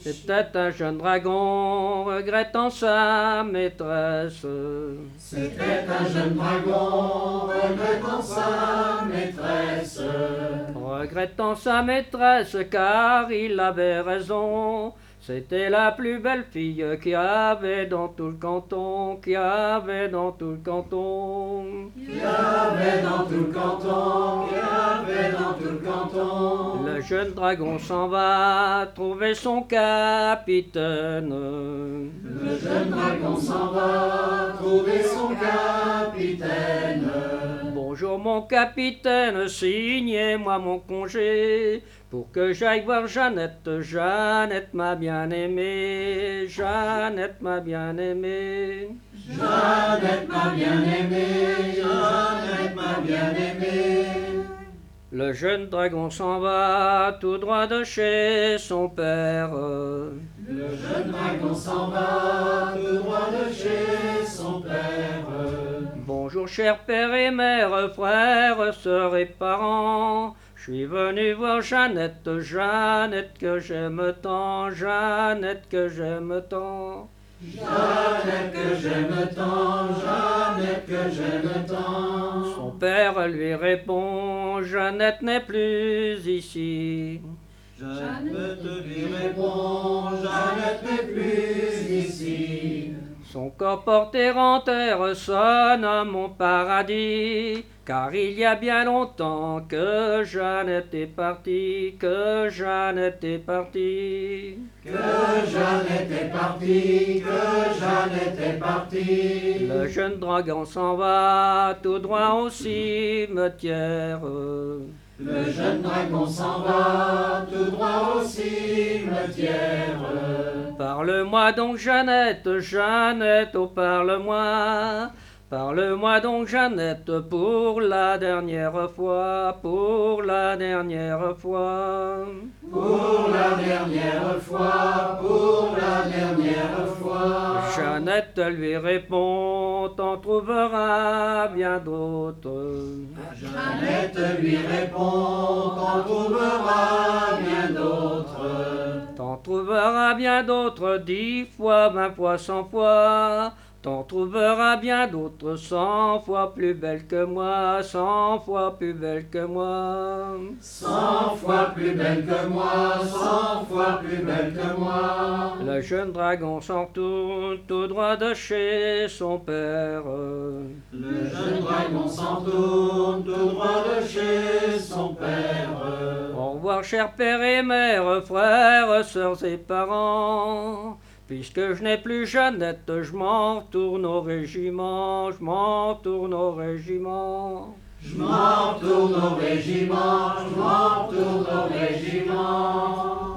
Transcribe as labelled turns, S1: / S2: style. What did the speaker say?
S1: C'était un jeune dragon regrettant sa maîtresse.
S2: C'était un jeune dragon regrettant sa maîtresse.
S1: Regrettant sa maîtresse car il avait raison. C'était la plus belle fille qu'il y avait dans tout le canton, qu'il y avait dans tout le canton.
S2: Il y avait dans tout le canton, il y avait dans tout le canton.
S1: Le jeune dragon s'en va trouver son capitaine.
S2: Le jeune dragon s'en va trouver son capitaine.
S1: Bonjour mon capitaine, signez-moi mon congé pour que j'aille voir Jeannette. Jeannette m'a bien aimé, Jeannette m'a bien aimé.
S2: Jeannette m'a bien aimé, Jeannette m'a bien aimé.
S1: Le jeune dragon s'en va tout droit de chez son père.
S2: Le jeune dragon s'en va tout droit de chez son père.
S1: Bonjour cher père et mère, frères, sœurs et parents. Je suis venu voir Jeannette, Jeannette que j'aime tant, Jeannette que j'aime tant.
S2: Jeannette que j'aime tant, Jeannette que j'aime tant.
S1: Son père lui répond, Jeannette n'est plus ici.
S2: Jeannette lui répond, Jeannette n'est plus ici.
S1: Son corps porté en terre sonne à mon paradis, car il y a bien longtemps que Jeannette est partie, que Jeannette est partie.
S2: Que Jeannette est partie, que Jeannette est partie.
S1: Le jeune dragon s'en va tout droit au cimetière.
S2: Le jeune dragon s'en va tout droit au cimetière.
S1: Parle-moi donc Jeannette, Jeannette, oh parle-moi. Parle-moi donc Jeannette pour la dernière fois, pour la dernière fois.
S2: Pour la dernière fois, pour la dernière fois.
S1: Jeannette lui répond, t'en trouveras bien d'autres.
S2: Jeannette lui répond, t'en trouveras bien d'autres.
S1: T'en trouveras bien d'autres 10 fois, 20 fois, 100 fois. T'en trouveras bien d'autres 100 fois plus belles que moi, 100 fois plus belles que moi.
S2: 100 fois plus belle que moi, 100 fois plus belle que moi.
S1: Le jeune dragon s'en retourne tout droit de chez son père.
S2: Le jeune dragon s'en tourne tout droit de chez son père.
S1: Au revoir cher père et mère, frères, sœurs et parents. Puisque je n'ai plus Jeannette, je m'en retourne au régiment, je m'en retourne au régiment.
S2: Je m'en retourne au régiment, je m'en retourne au régiment.